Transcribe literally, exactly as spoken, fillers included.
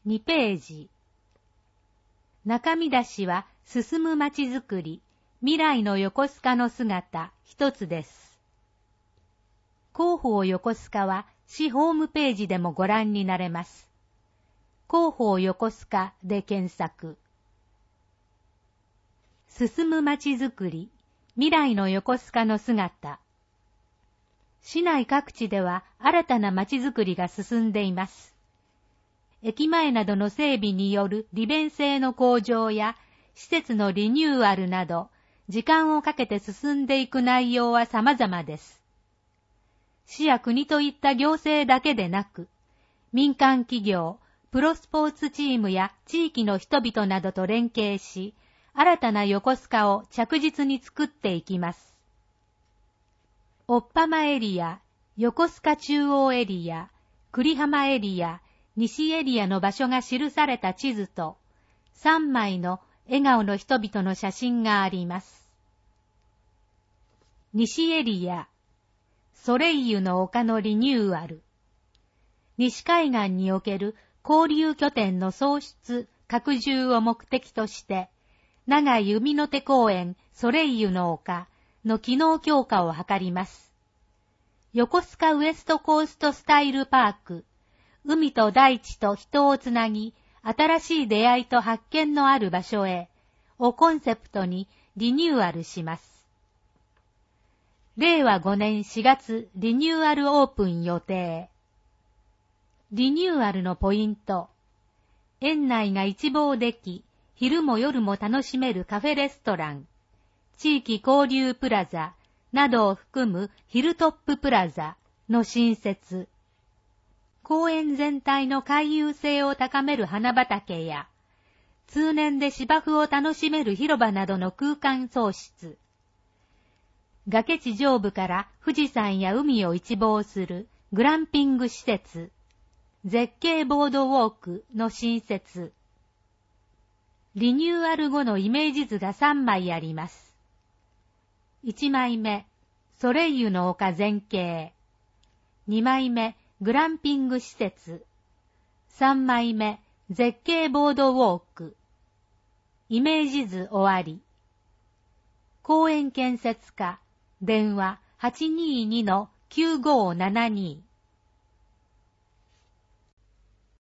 にページ。中見出しは進むまちづくり、未来の横須賀の姿一つです。広報横須賀は市ホームページでもご覧になれます。広報横須賀で検索。進むまちづくり、未来の横須賀の姿。市内各地では新たなまちづくりが進んでいます。駅前などの整備による利便性の向上や施設のリニューアルなど、時間をかけて進んでいく内容は様々です。市や国といった行政だけでなく、民間企業、プロスポーツチームや地域の人々などと連携し、新たな横須賀を着実に作っていきます。おっぱまエリア、横須賀中央エリア、久里浜エリア、西エリアの場所が記された地図と、さんまいの笑顔の人々の写真があります。西エリア、ソレイユの丘のリニューアル。西海岸における交流拠点の創出、拡充を目的として、長井海の手公園ソレイユの丘の機能強化を図ります。横須賀ウエストコーストスタイルパーク、海と大地と人をつなぎ、新しい出会いと発見のある場所へ、をコンセプトにリニューアルします。れいわごねんしがつリニューアルオープン予定。リニューアルのポイント。園内が一望でき、昼も夜も楽しめるカフェレストラン、地域交流プラザなどを含むヒルトッププラザの新設。公園全体の回遊性を高める花畑や、通年で芝生を楽しめる広場などの空間創出。崖地上部から富士山や海を一望するグランピング施設、絶景ボードウォークの新設。リニューアル後のイメージ図がさんまいあります。いちまいめ、ソレイユの丘全景。にまいめ、グランピング施設。さんまいめ、絶景ボードウォーク。イメージ図終わり。公園建設課、電話 はちにーにのきゅうごーななに。